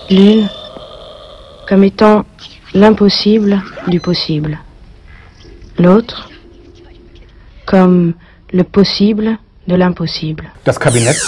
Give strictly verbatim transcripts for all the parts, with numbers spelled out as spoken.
L'une comme étant l'impossible du possible. L'autre comme le possible de l'impossible. Das Kabinett.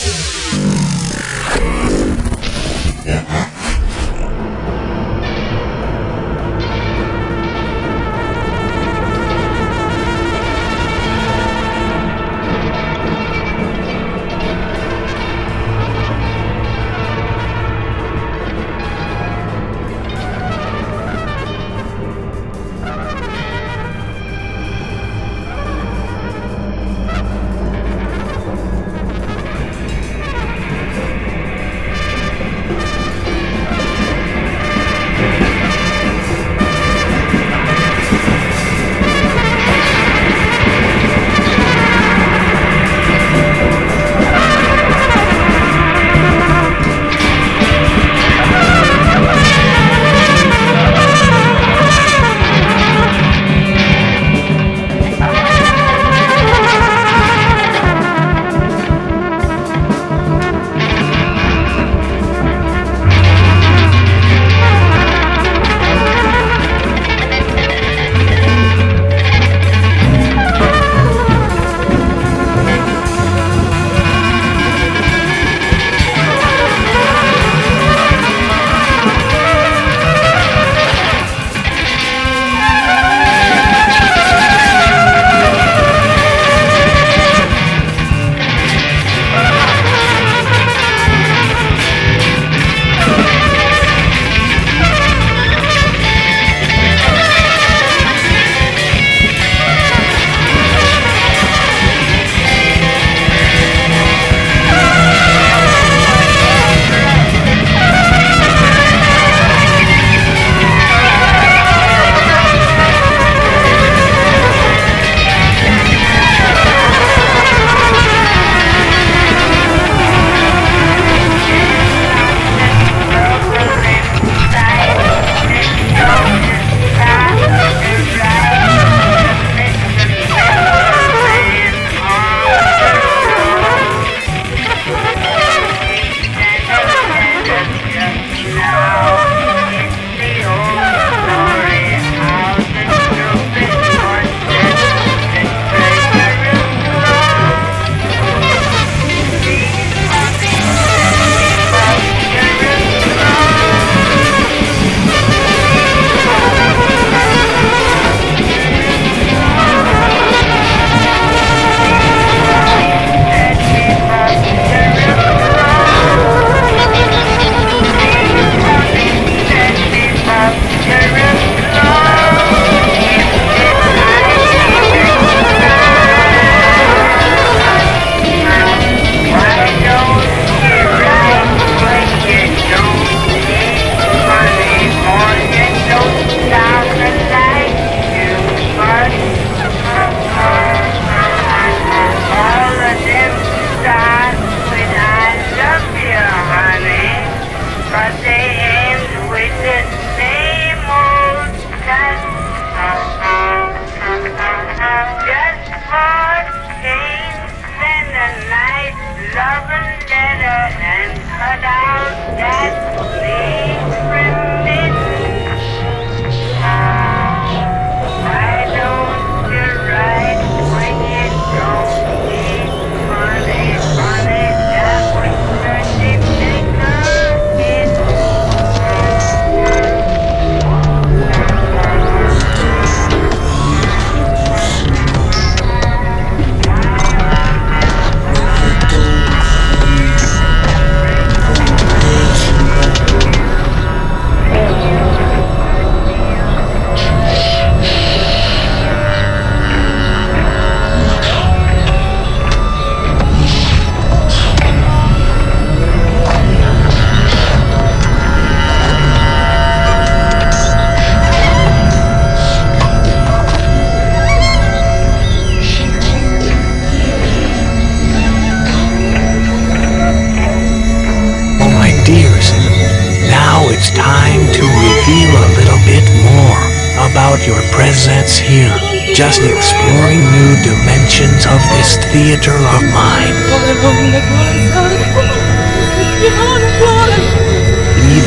about your presence here, just exploring new dimensions of this theater of mine. Leaving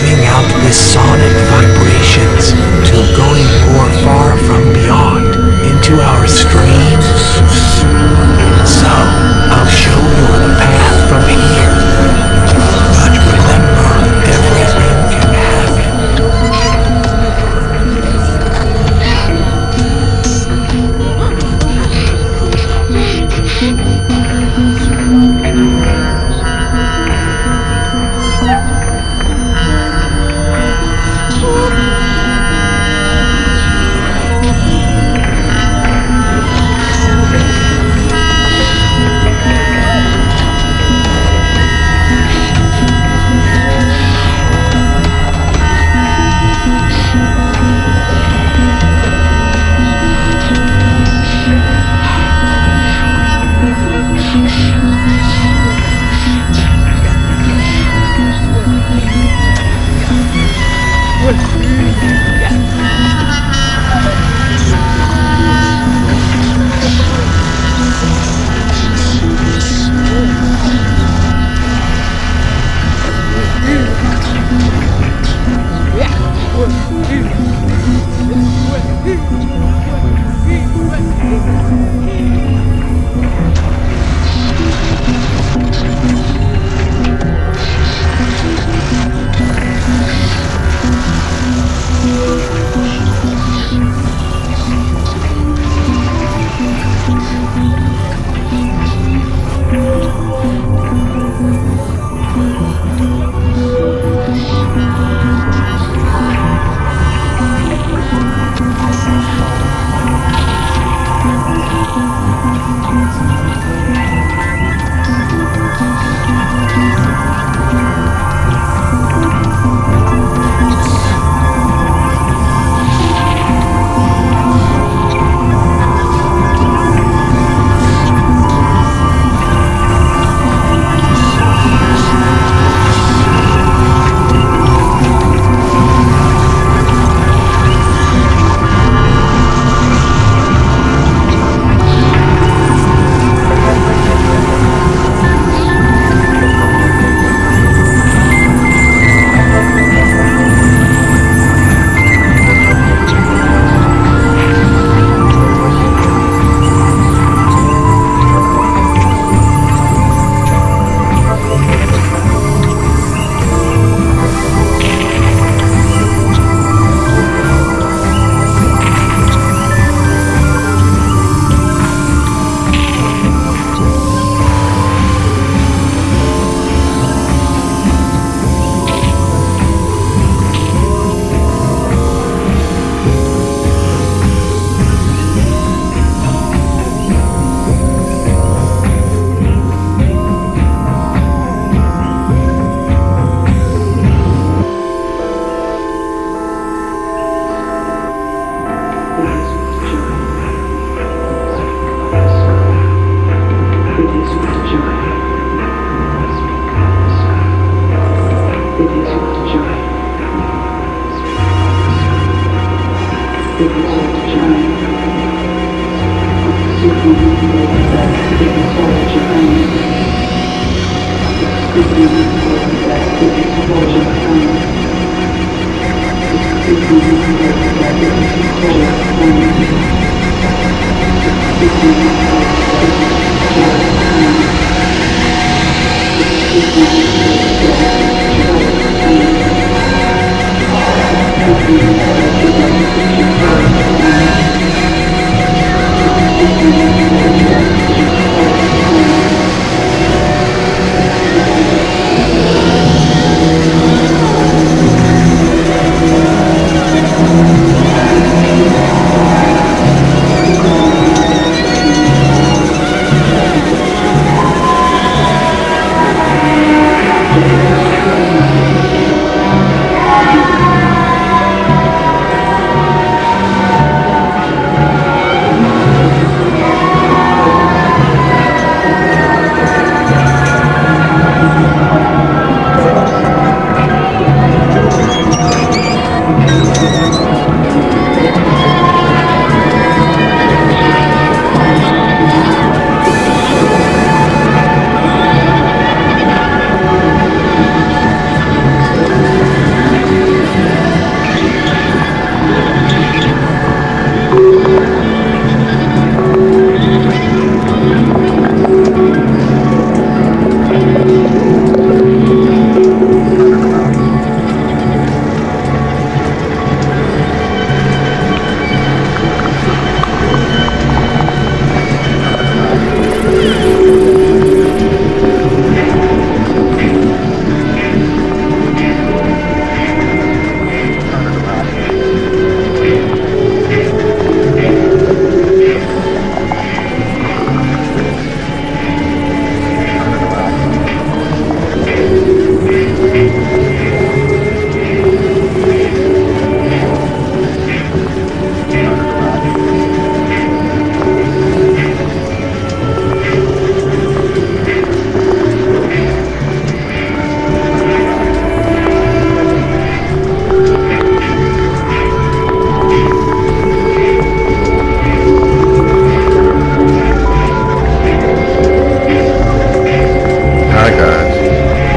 out these sonic vibrations till going more far from beyond into our streams. So, I'll show you the path from here. But remember, everything can happen.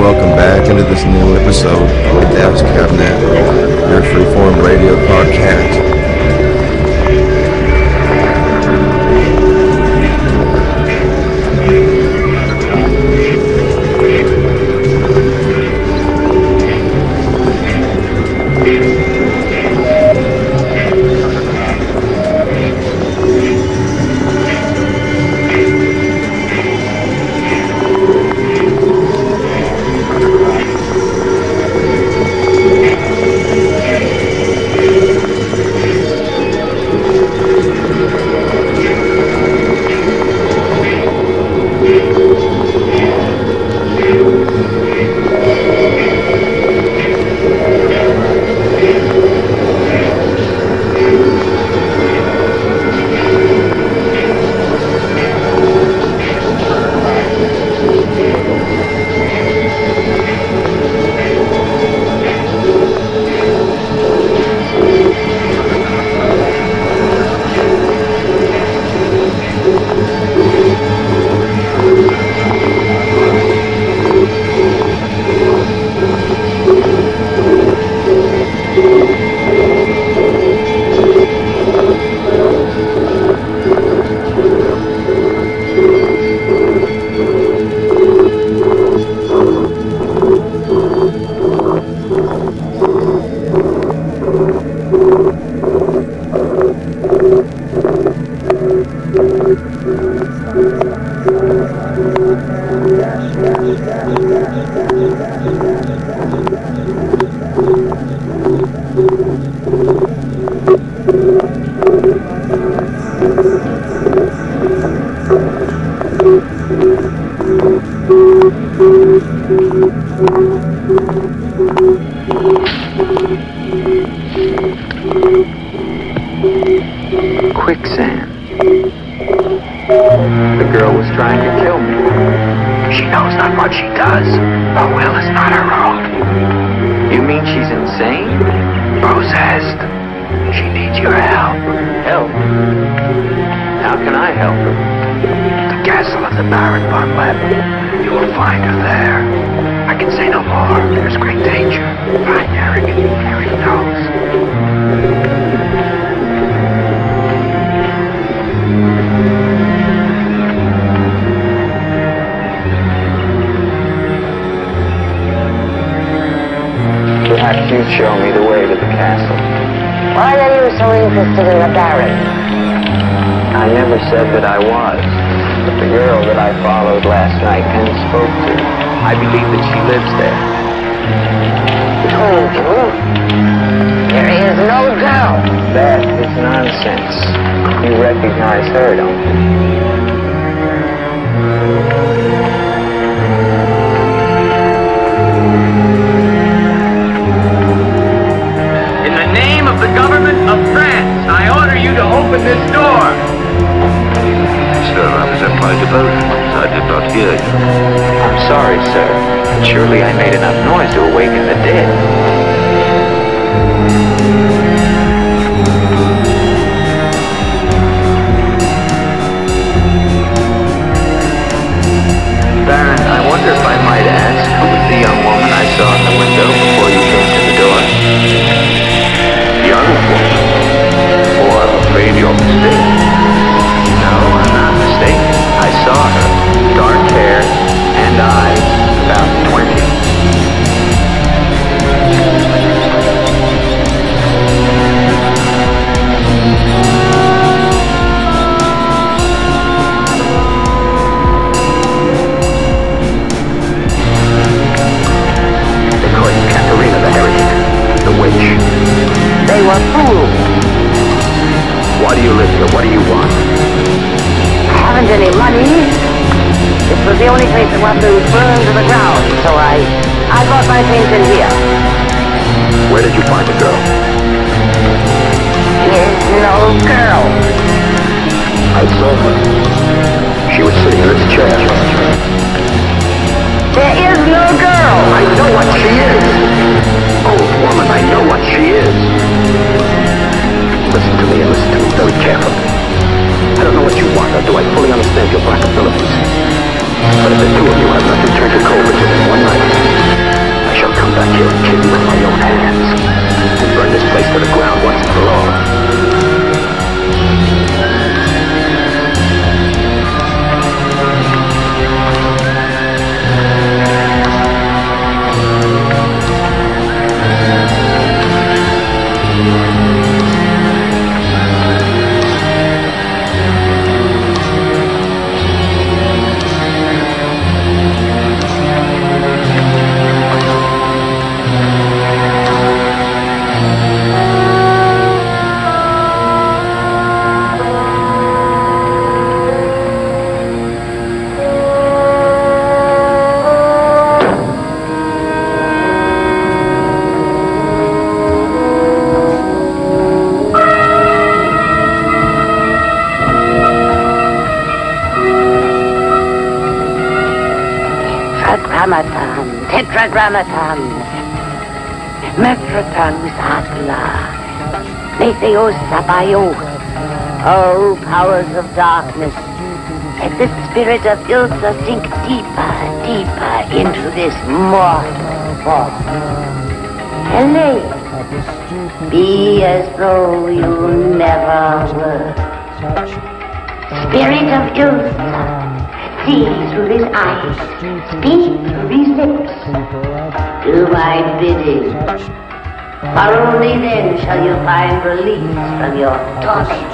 welcome back into this new episode of the Dash Cabinet, your freeform radio podcast. Quicksand. The girl was trying to kill me. She knows not what she does. Her will is not her own. You mean she's insane? Possessed. She needs your help. Help? How can I help her? The castle of the Baron von Lepp. You will find her there. I can say no more. There's great danger. Find Eric. Eric knows. Perhaps you'd show me the way to the castle. Why are you so interested in the Baron? I never said that I was, but the girl that I followed last night and spoke to, I believe that she lives there. Told you. There is no girl. That is nonsense. You recognize her, don't you? Of the government of France, I order you to open this door. Sir, I was at my devotion. I did not hear you. I'm sorry, sir, but surely I made enough noise to awaken the dead. Baron, I wonder if I might ask who was the young woman I saw in the window before you came to the door? Young woman? Oh, I'm afraid you're mistaken. No, I'm not mistaken. I saw her. Dark hair and eyes, about twenty. They call you Katharina the heretic, the witch. They were fools. Why do you live here? What do you want? I haven't any money. This was the only place that wasn't burned to the ground, so I, I brought my things in here. Where did you find the girl? There's no girl. I saw her. She was sitting in this chair. There is no girl. I know what she is. Old woman, I know what she is. Listen to me and listen to me very carefully. I don't know what you want, or do I fully understand your black abilities. But if the two of you have not returned to Culbertson in one night, tetragrammatons, mephrotonus atla, metheos sabaioth. Oh, powers of darkness, let the spirit of Ilsa sink deeper, deeper into this mortal form. Helene, be as though you never were. Spirit of Ilsa, see through his eyes, speak through his lips. Do my bidding, for only then shall you find release from your torment.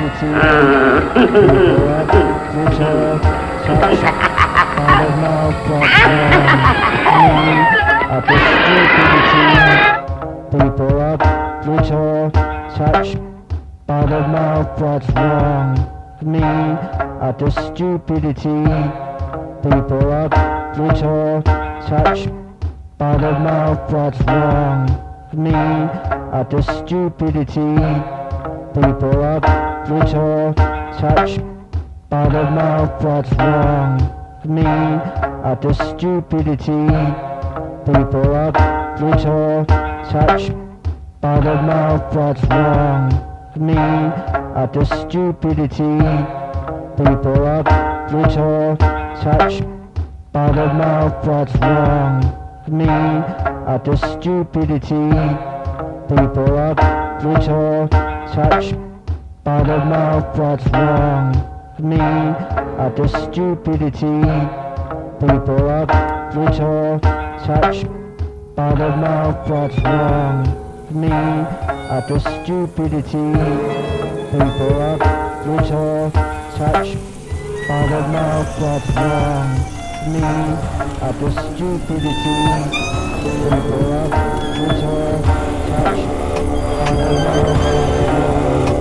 People up, Twitter, touch, by the mouth what's wrong with me at the stupidity. People up, Twitter, touch, by the mouth what's wrong with me at the stupidity. People up, Twitter, touch, by the mouth what's wrong with me at the stupidity. People up, Twitter, touch, by the mouth what's wrong with me at the stupidity. People up, Twitter, touch, by the mouth what's wrong with me at the stupidity. People up, Twitter, touch, by the mouth what's wrong with me at the stupidity. People up, Twitter, touch, by the mouth what's wrong with me at the stupidity. People up, Twitter, touch, by the mouth what's wrong with me at the stupidity. People up, Twitter, touch, by the mouth what's wrong.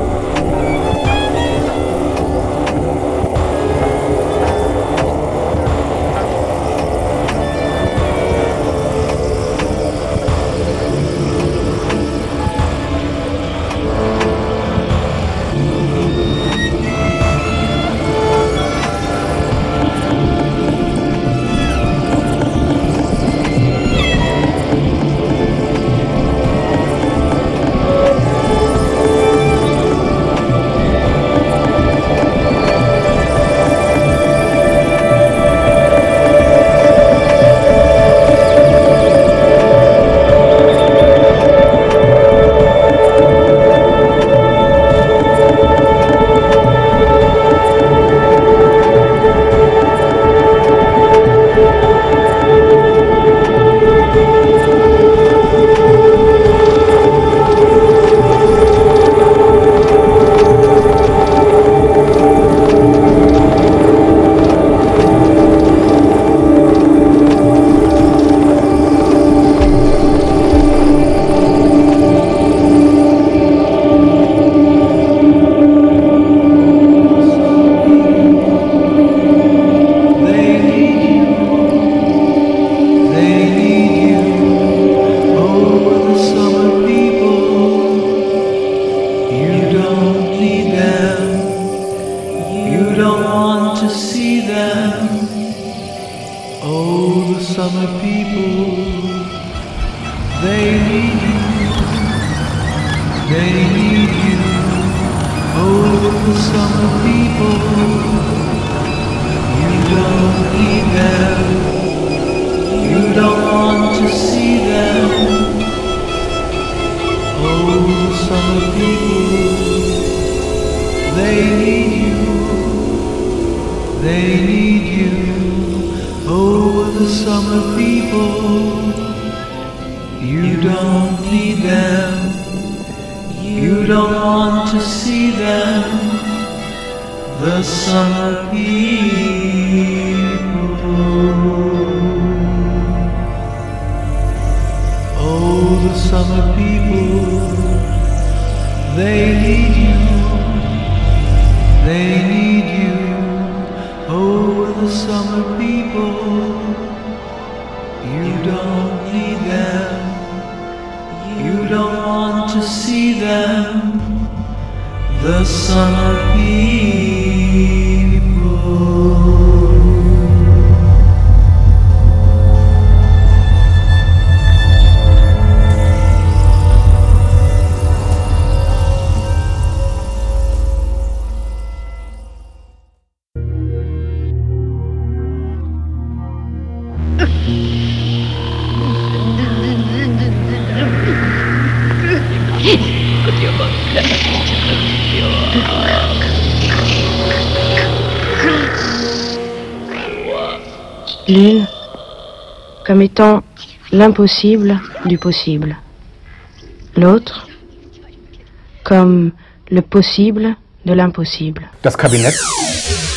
L'une comme étant l'impossible du possible. L'autre comme le possible de l'impossible. Das Kabinett